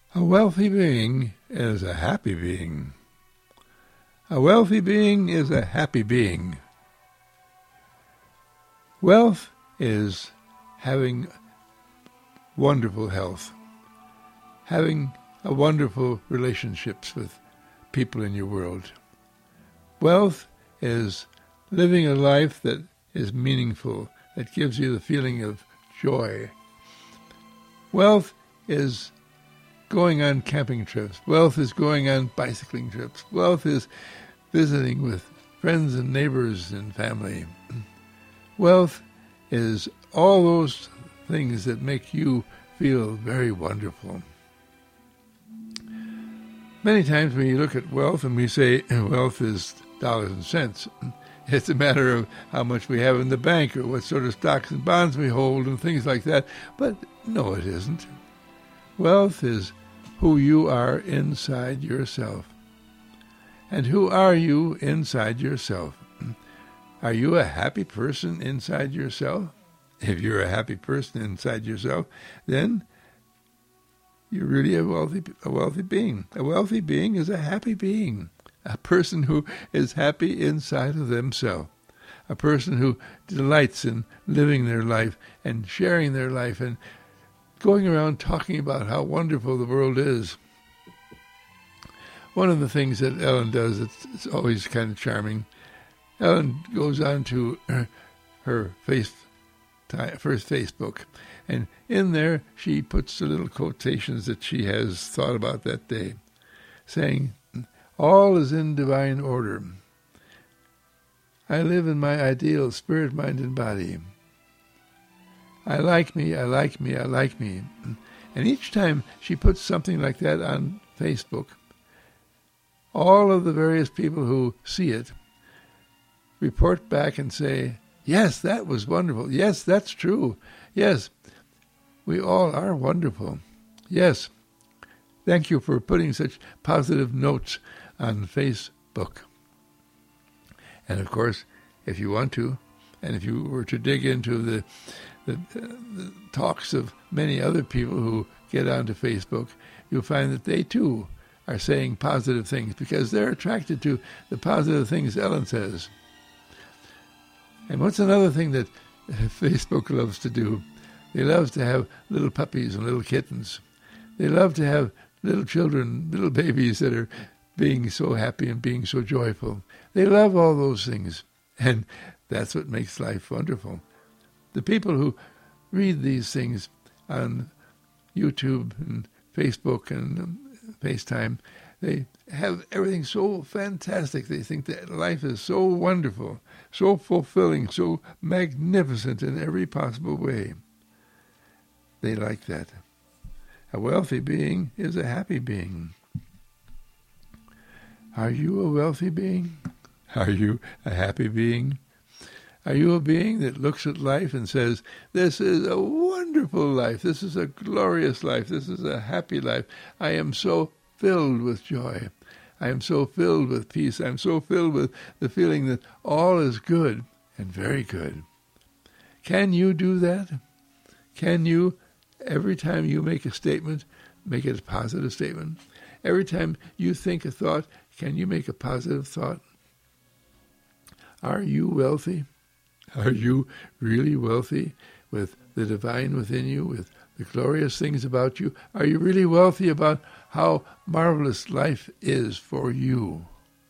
A wealthy being is a happy being. A wealthy being is a happy being. Wealth is having wonderful health, having a wonderful relationships with people in your world. Wealth is living a life that is meaningful, that gives you the feeling of joy. Wealth is going on camping trips. Wealth is going on bicycling trips. Wealth is visiting with friends and neighbors and family. Wealth is all those things that make you feel very wonderful. Many times when you look at wealth and we say wealth is dollars and cents, it's a matter of how much we have in the bank or what sort of stocks and bonds we hold and things like that. But no, it isn't. Wealth is who you are inside yourself. And who are you inside yourself? Are you a happy person inside yourself? If you're a happy person inside yourself, then you're really a wealthy being. A wealthy being is a happy being. A person who is happy inside of themselves. A person who delights in living their life and sharing their life and going around talking about how wonderful the world is. One of the things that Ellen does, it's always kind of charming. Ellen goes on to her first Facebook, and in there she puts the little quotations that she has thought about that day, saying, "All is in divine order. I live in my ideal spirit, mind, and body. I like me, I like me, I like me." And each time she puts something like that on Facebook, all of the various people who see it report back and say, "Yes, that was wonderful. Yes, that's true. Yes, we all are wonderful. Yes, thank you for putting such positive notes on Facebook." And of course, if you want to, and if you were to dig into the talks of many other people who get onto Facebook, you'll find that they too are saying positive things because they're attracted to the positive things Ellen says. And what's another thing that Facebook loves to do? They love to have little puppies and little kittens. They love to have little children, little babies that are being so happy and being so joyful. They love all those things, and that's what makes life wonderful. The people who read these things on YouTube and Facebook and FaceTime, they have everything so fantastic. They think that life is so wonderful, so fulfilling, so magnificent in every possible way. They like that. A wealthy being is a happy being. Are you a wealthy being? Are you a happy being? Are you a being that looks at life and says, "This is a wonderful life. This is a glorious life. This is a happy life. I am so filled with joy. I am so filled with peace. I am so filled with the feeling that all is good and very good." Can you do that? Can you, every time you make a statement, make it a positive statement? Every time you think a thought, can you make a positive thought? Are you wealthy? Are you really wealthy with the divine within you, with the glorious things about you? Are you really wealthy about how marvelous life is for you?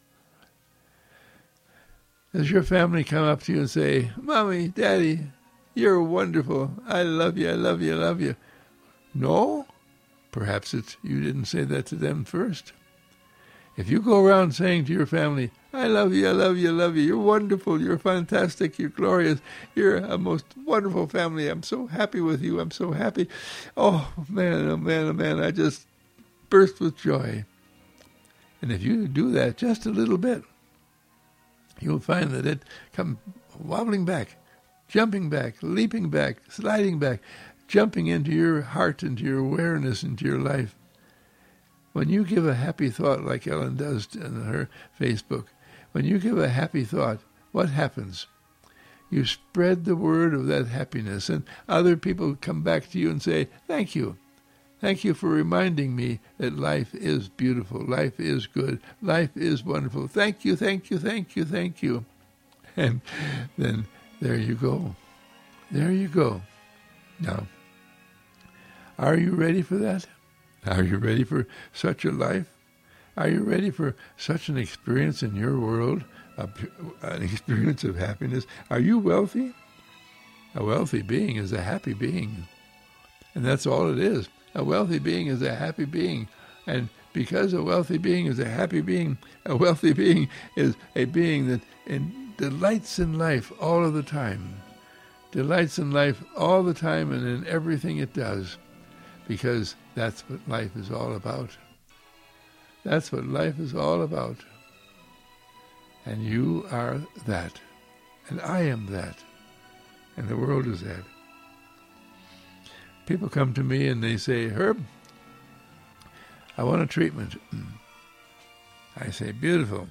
Does your family come up to you and say, "Mommy, Daddy, you're wonderful. I love you, I love you, I love you"? No? Perhaps you didn't say that to them first. If you go around saying to your family, "I love you, I love you, I love you. You're wonderful, you're fantastic, you're glorious. You're a most wonderful family. I'm so happy with you. I'm so happy. Oh, man, oh, man, oh, man. I just burst with joy." And if you do that just a little bit, you'll find that it comes wobbling back, jumping back, leaping back, sliding back, jumping into your heart, into your awareness, into your life. When you give a happy thought like Ellen does on her Facebook, when you give a happy thought, what happens? You spread the word of that happiness, and other people come back to you and say, "Thank you. Thank you for reminding me that life is beautiful, life is good, life is wonderful. Thank you, thank you, thank you, thank you. And then there you go. There you go. Now, are you ready for that? Are you ready for such a life? Are you ready for such an experience in your world, an experience of happiness? Are you wealthy? A wealthy being is a happy being. And that's all it is. A wealthy being is a happy being. And because a wealthy being is a happy being, a wealthy being is a being that delights in life all of the time. Delights in life all the time and in everything it does. Because that's what life is all about. That's what life is all about. And you are that. And I am that. And the world is that. People come to me and they say, Herb, I want a treatment. I say, beautiful.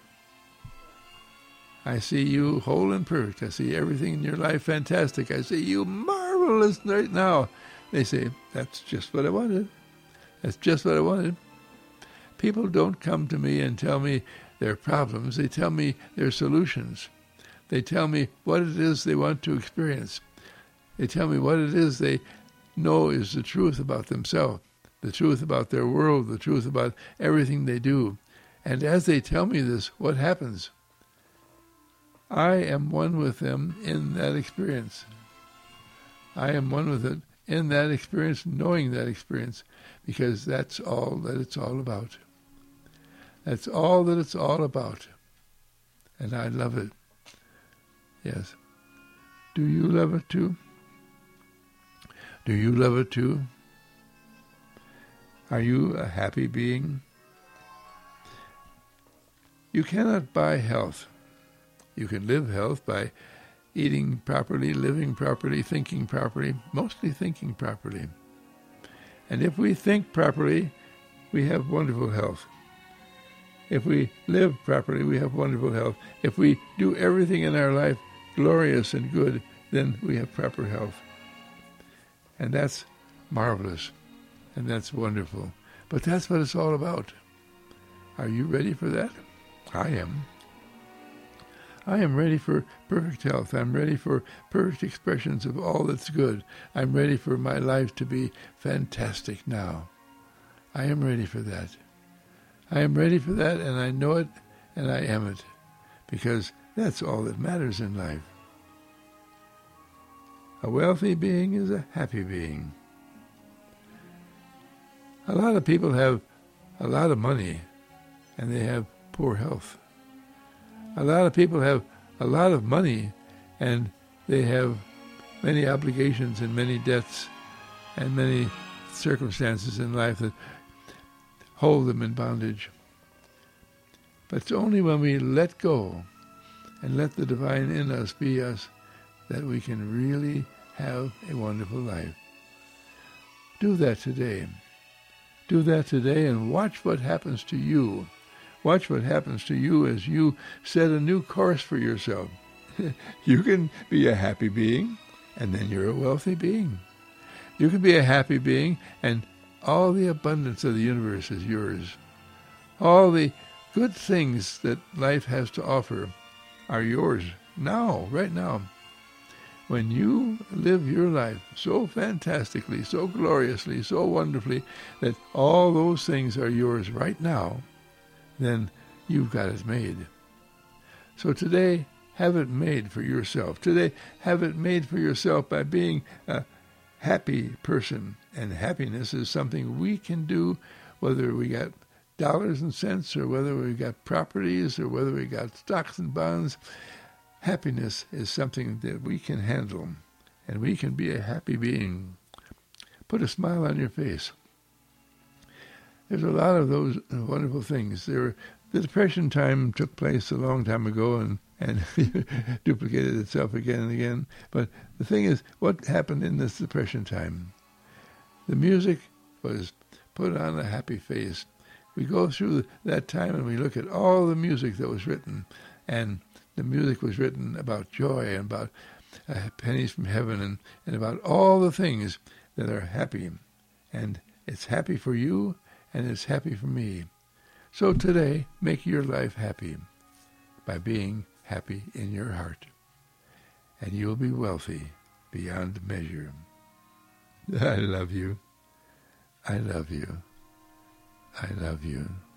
I see you whole and perfect. I see everything in your life fantastic. I see you marvelous right now. They say, that's just what I wanted. That's just what I wanted. People don't come to me and tell me their problems. They tell me their solutions. They tell me what it is they want to experience. They tell me what it is they know is the truth about themselves, the truth about their world, the truth about everything they do. And as they tell me this, what happens? I am one with them in that experience. I am one with it in that experience, knowing that experience, because that's all that it's all about. That's all that it's all about. And I love it. Yes. Do you love it too? Do you love it too? Are you a happy being? You cannot buy health. You can live health by eating properly, living properly, thinking properly, mostly thinking properly. And if we think properly, we have wonderful health. If we live properly, we have wonderful health. If we do everything in our life glorious and good, then we have proper health. And that's marvelous, and that's wonderful. But that's what it's all about. Are you ready for that? I am. I am ready for perfect health. I'm ready for perfect expressions of all that's good. I'm ready for my life to be fantastic now. I am ready for that. I am ready for that, and I know it, and I am it, because that's all that matters in life. A wealthy being is a happy being. A lot of people have a lot of money, and they have poor health. A lot of people have a lot of money, and they have many obligations and many debts and many circumstances in life that hold them in bondage. But it's only when we let go and let the divine in us be us that we can really have a wonderful life. Do that today. Do that today and watch what happens to you. Watch what happens to you as you set a new course for yourself. You can be a happy being, and then you're a wealthy being. You can be a happy being, and all the abundance of the universe is yours. All the good things that life has to offer are yours now, right now. When you live your life so fantastically, so gloriously, so wonderfully, that all those things are yours right now, then you've got it made. So today, have it made for yourself. Today, have it made for yourself by being a happy person. And happiness is something we can do, whether we got dollars and cents, or whether we got properties, or whether we got stocks and bonds. Happiness is something that we can handle, and we can be a happy being. Put a smile on your face. There's a lot of those wonderful things. The Depression time took place a long time ago and duplicated itself again and again. But the thing is, what happened in this Depression time? The music was put on a happy face. We go through that time and we look at all the music that was written, and the music was written about joy and about pennies from heaven and about all the things that are happy. And It's happy for you, and it's happy for me. So today, make your life happy by being happy in your heart, and you'll be wealthy beyond measure. I love you. I love you. I love you.